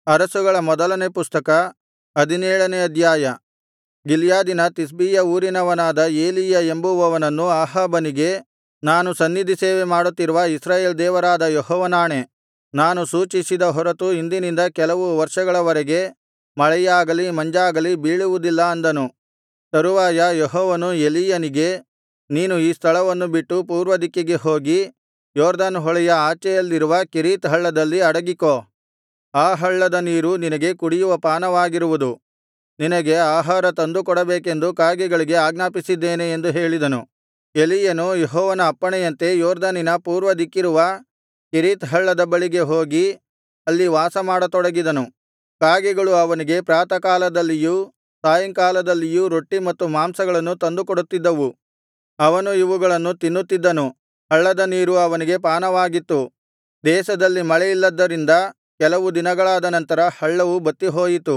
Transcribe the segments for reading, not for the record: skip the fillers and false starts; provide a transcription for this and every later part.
ಅರಸುಗಳ ಮೊದಲನೇ ಪುಸ್ತಕ 17ನೇ ಅಧ್ಯಾಯ. ಗಿಲ್ಯಾದಿನ ತಿಷ್ಬೀಯ ಊರಿನವನಾದ ಏಲೀಯ ಎಂಬುವವನನ್ನು ಅಹಾಬನಿಗೆ, ನಾನು ಸನ್ನಿಧಿ ಸೇವೆ ಮಾಡುತ್ತಿರುವ ಇಸ್ರಾಯೇಲ್ ದೇವರಾದ ಯೆಹೋವನಾಣೆ, ನಾನು ಸೂಚಿಸಿದ ಹೊರತು ಇಂದಿನಿಂದ ಕೆಲವು ವರ್ಷಗಳವರೆಗೆ ಮಳೆಯಾಗಲಿ ಮಂಜಾಗಲಿ ಬೀಳುವುದಿಲ್ಲ ಅಂದನು. ತರುವಾಯ ಯೆಹೋವನು ಎಲೀಯನಿಗೆ, ನೀನು ಈ ಸ್ಥಳವನ್ನು ಬಿಟ್ಟು ಪೂರ್ವದಿಕ್ಕಿಗೆ ಹೋಗಿ ಯೊರ್ದನ್ ಹೊಳೆಯ ಆಚೆಯಲ್ಲಿರುವ ಕೆರೀತ್ ಹಳ್ಳದಲ್ಲಿ ಅಡಗಿಕೋ. ಆ ಹಳ್ಳದ ನೀರು ನಿನಗೆ ಕುಡಿಯುವ ಪಾನವಾಗಿರುವುದು. ನಿನಗೆ ಆಹಾರ ತಂದುಕೊಡಬೇಕೆಂದು ಕಾಗೆಗಳಿಗೆ ಆಜ್ಞಾಪಿಸಿದ್ದೇನೆ ಎಂದು ಹೇಳಿದನು. ಎಲೀಯನು ಯೆಹೋವನ ಅಪ್ಪಣೆಯಂತೆ ಯೊರ್ದನಿನ ಪೂರ್ವದಿಕ್ಕಿರುವ ಕೆರೀತ್ ಹಳ್ಳದ ಬಳಿಗೆ ಹೋಗಿ ಅಲ್ಲಿ ವಾಸಮಾಡತೊಡಗಿದನು. ಕಾಗೆಗಳು ಅವನಿಗೆ ಪ್ರಾತಃಕಾಲದಲ್ಲಿಯೂ ಸಾಯಂಕಾಲದಲ್ಲಿಯೂ ರೊಟ್ಟಿ ಮತ್ತು ಮಾಂಸಗಳನ್ನು ತಂದುಕೊಡುತ್ತಿದ್ದವು. ಅವನು ಇವುಗಳನ್ನು ತಿನ್ನುತ್ತಿದ್ದನು. ಹಳ್ಳದ ನೀರು ಅವನಿಗೆ ಪಾನವಾಗಿತ್ತು. ದೇಶದಲ್ಲಿ ಮಳೆಯಿಲ್ಲದ್ದರಿಂದ ಕೆಲವು ದಿನಗಳಾದ ನಂತರ ಹಳ್ಳವು ಬತ್ತಿಹೋಯಿತು.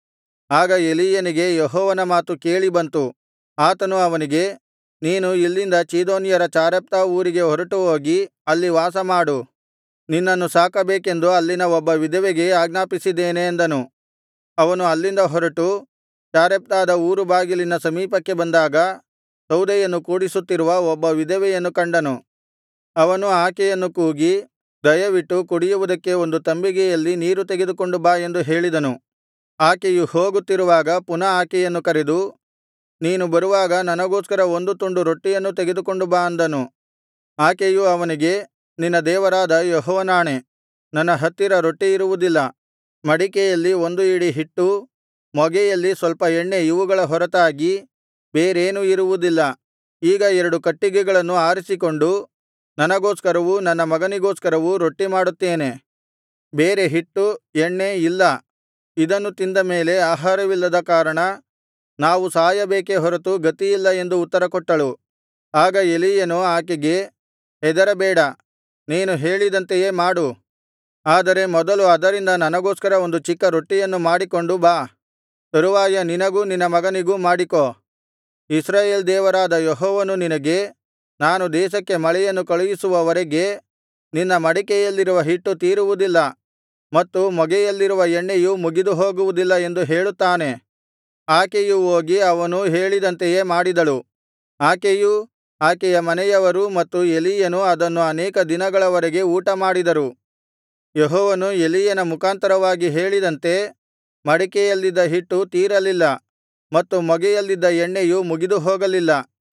ಆಗ ಎಲೀಯನಿಗೆ ಯೆಹೋವನ ಮಾತು ಕೇಳಿ ಬಂತು. ಆತನು ಅವನಿಗೆ, ನೀನು ಇಲ್ಲಿಂದ ಚೀದೋನ್ಯರ ಚಾರೆಪ್ತಾ ಊರಿಗೆ ಹೊರಟುಹೋಗಿ ಅಲ್ಲಿ ವಾಸಮಾಡು. ನಿನ್ನನ್ನು ಸಾಕಬೇಕೆಂದು ಅಲ್ಲಿನ ಒಬ್ಬ ವಿಧವೆಗೆ ಆಜ್ಞಾಪಿಸಿದ್ದೇನೆ ಎಂದನು. ಅವನು ಅಲ್ಲಿಂದ ಹೊರಟು ಚಾರೆಪ್ತಾದ ಊರು ಬಾಗಿಲಿನ ಸಮೀಪಕ್ಕೆ ಬಂದಾಗ ಸೌದೆಯನ್ನು ಕೂಡಿಸುತ್ತಿರುವ ಒಬ್ಬ ವಿಧವೆಯನ್ನು ಕಂಡನು. ಅವನು ಆಕೆಯನ್ನು ಕೂಗಿ, ದಯವಿಟ್ಟು ಕುಡಿಯುವುದಕ್ಕೆ ಒಂದು ತಂಬಿಗೆಯಲ್ಲಿ ನೀರು ತೆಗೆದುಕೊಂಡು ಬಾ ಎಂದು ಹೇಳಿದನು. ಆಕೆಯು ಹೋಗುತ್ತಿರುವಾಗ ಪುನಃ ಆಕೆಯನ್ನು ಕರೆದು, ನೀನು ಬರುವಾಗ ನನಗೋಸ್ಕರ ಒಂದು ತುಂಡು ರೊಟ್ಟಿಯನ್ನು ತೆಗೆದುಕೊಂಡು ಬಾ ಅಂದನು. ಆಕೆಯು ಅವನಿಗೆ, ನಿನ್ನ ದೇವರಾದ ಯೆಹೋವನಾಣೆ, ನನ್ನ ಹತ್ತಿರ ರೊಟ್ಟಿ ಇರುವುದಿಲ್ಲ. ಮಡಿಕೆಯಲ್ಲಿ ಒಂದು ಹಿಡಿ ಹಿಟ್ಟು, ಮೊಗೆಯಲ್ಲಿ ಸ್ವಲ್ಪ ಎಣ್ಣೆ ಇವುಗಳ ಹೊರತಾಗಿ ಬೇರೇನೂ ಇರುವುದಿಲ್ಲ. ಈಗ 2 ಕಟ್ಟಿಗೆಗಳನ್ನು ಆರಿಸಿಕೊಂಡು ನನಗೋಸ್ಕರವೂ ನನ್ನ ಮಗನಿಗೋಸ್ಕರವೂ ರೊಟ್ಟಿ ಮಾಡುತ್ತೇನೆ. ಬೇರೆ ಹಿಟ್ಟು ಎಣ್ಣೆ ಇಲ್ಲ. ಇದನ್ನು ತಿಂದ ಮೇಲೆ ಆಹಾರವಿಲ್ಲದ ಕಾರಣ ನಾವು ಸಾಯಬೇಕೇ ಹೊರತು ಗತಿಯಿಲ್ಲ ಎಂದು ಉತ್ತರಕೊಟ್ಟಳು. ಆಗ ಎಲೀಯನು ಆಕೆಗೆ, ಹೆದರಬೇಡ, ನೀನು ಹೇಳಿದಂತೆಯೇ ಮಾಡು. ಆದರೆ ಮೊದಲು ಅದರಿಂದ ನನಗೋಸ್ಕರ ಒಂದು ಚಿಕ್ಕ ರೊಟ್ಟಿಯನ್ನು ಮಾಡಿಕೊಂಡು ಬಾ. ತರುವಾಯ ನಿನಗೂ ನಿನ್ನ ಮಗನಿಗೂ ಮಾಡಿಕೋ. ಇಸ್ರಾಯೇಲ್ ದೇವರಾದ ಯೆಹೋವನು ನಿನಗೆ, ನಾನು ದೇಶಕ್ಕೆ ಮಳೆಯನ್ನು ಕಳುಹಿಸುವವರೆಗೆ ನಿನ್ನ ಮಡಿಕೆಯಲ್ಲಿರುವ ಹಿಟ್ಟು ತೀರುವುದಿಲ್ಲ ಮತ್ತು ಮೊಗೆಯಲ್ಲಿರುವ ಎಣ್ಣೆಯು ಮುಗಿದು ಹೋಗುವುದಿಲ್ಲ ಎಂದು ಹೇಳುತ್ತಾನೆ. ಆಕೆಯು ಹೋಗಿ ಅವನು ಹೇಳಿದಂತೆಯೇ ಮಾಡಿದಳು. ಆಕೆಯೂ ಆಕೆಯ ಮನೆಯವರೂ ಮತ್ತು ಎಲೀಯನು ಅದನ್ನು ಅನೇಕ ದಿನಗಳವರೆಗೆ ಊಟಮಾಡಿದರು. ಯೆಹೋವನು ಎಲೀಯನ ಮುಖಾಂತರವಾಗಿ ಹೇಳಿದಂತೆ ಮಡಿಕೆಯಲ್ಲಿದ್ದ ಹಿಟ್ಟು ತೀರಲಿಲ್ಲ ಮತ್ತು ಮೊಗೆಯಲ್ಲಿದ್ದ ಎಣ್ಣೆಯು ಮುಗಿದು ಹೋಗಲಿಲ್ಲ.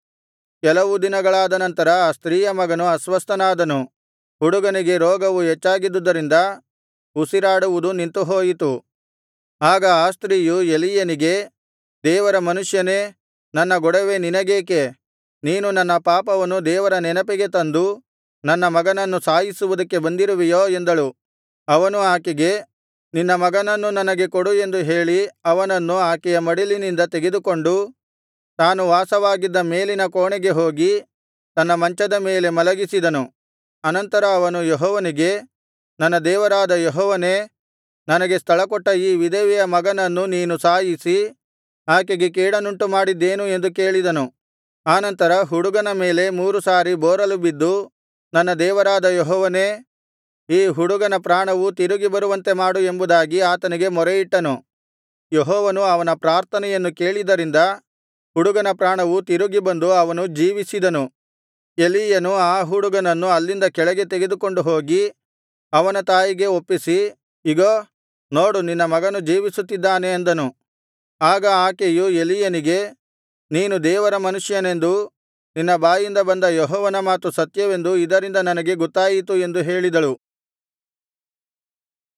ಕೆಲವು ದಿನಗಳಾದ ನಂತರ ಆ ಸ್ತ್ರೀಯ ಮಗನು ಅಸ್ವಸ್ಥನಾದನು. ಹುಡುಗನಿಗೆ ರೋಗವು ಹೆಚ್ಚಾಗಿದ್ದುದರಿಂದ ಉಸಿರಾಡುವುದು ನಿಂತುಹೋಯಿತು. ಆಗ ಆ ಸ್ತ್ರೀಯು ಎಲೀಯನಿಗೆ, ದೇವರ ಮನುಷ್ಯನೇ, ನನ್ನ ಗೊಡವೆ ನಿನಗೇಕೆ? ನೀನು ನನ್ನ ಪಾಪವನ್ನು ದೇವರ ನೆನಪಿಗೆ ತಂದು ನನ್ನ ಮಗನನ್ನು ಸಾಯಿಸುವುದಕ್ಕೆ ಬಂದಿರುವೆಯೋ ಎಂದಳು. ಅವನು ಆಕೆಗೆ, ನಿನ್ನ ಮಗನನ್ನು ನನಗೆ ಕೊಡು ಎಂದು ಹೇಳಿ ಅವನನ್ನು ಆಕೆಯ ಮಡಿಲಿನಿಂದ ತೆಗೆದುಕೊಂಡು ತಾನು ವಾಸವಾಗಿದ್ದ ಮೇಲಿನ ಕೋಣೆಗೆ ಹೋಗಿ ತನ್ನ ಮಂಚದ ಮೇಲೆ ಮಲಗಿಸಿದನು. ಅನಂತರ ಅವನು ಯೆಹೋವನಿಗೆ, ನನ್ನ ದೇವರಾದ ಯೆಹೋವನೇ, ನನಗೆ ಸ್ಥಳಕೊಟ್ಟ ಈ ವಿಧವೆಯ ಮಗನನ್ನು ನೀನು ಸಾಯಿಸಿ ಆಕೆಗೆ ಕೇಡನ್ನುಂಟು ಮಾಡಿದ್ದೇನು ಎಂದು ಕೇಳಿದನು. ಆನಂತರ ಹುಡುಗನ ಮೇಲೆ 3 ಸಾರಿ ಬೋರಲು ಬಿದ್ದು, ನನ್ನ ದೇವರಾದ ಯೆಹೋವನೇ, ಈ ಹುಡುಗನ ಪ್ರಾಣವು ತಿರುಗಿ ಬರುವಂತೆ ಮಾಡು ಎಂಬುದಾಗಿ ಆತನಿಗೆ ಮೊರೆಯಿಟ್ಟನು. ಯೆಹೋವನು ಅವನ ಪ್ರಾರ್ಥನೆಯನ್ನು ಕೇಳಿದ್ದರಿಂದ ಹುಡುಗನ ಪ್ರಾಣವು ತಿರುಗಿ ಬಂದು ಅವನು ಜೀವಿಸಿದನು. ಎಲೀಯನು ಆ ಹುಡುಗನನ್ನು ಅಲ್ಲಿಂದ ಕೆಳಗೆ ತೆಗೆದುಕೊಂಡು ಹೋಗಿ ಅವನ ತಾಯಿಗೆ ಒಪ್ಪಿಸಿ, ಇಗೋ, ನೋಡು, ನಿನ್ನ ಮಗನು ಜೀವಿಸುತ್ತಿದ್ದಾನೆ ಅಂದನು. ಆಗ ಆಕೆಯು ಎಲೀಯನಿಗೆ, ನೀನು ದೇವರ ಮನುಷ್ಯನೆಂದೂ ನಿನ್ನ ಬಾಯಿಂದ ಬಂದ ಯೆಹೋವನ ಮಾತು ಸತ್ಯವೆಂದು ಇದರಿಂದ ನನಗೆ ಗೊತ್ತಾಯಿತು ಎಂದು ಹೇಳಿದಳು.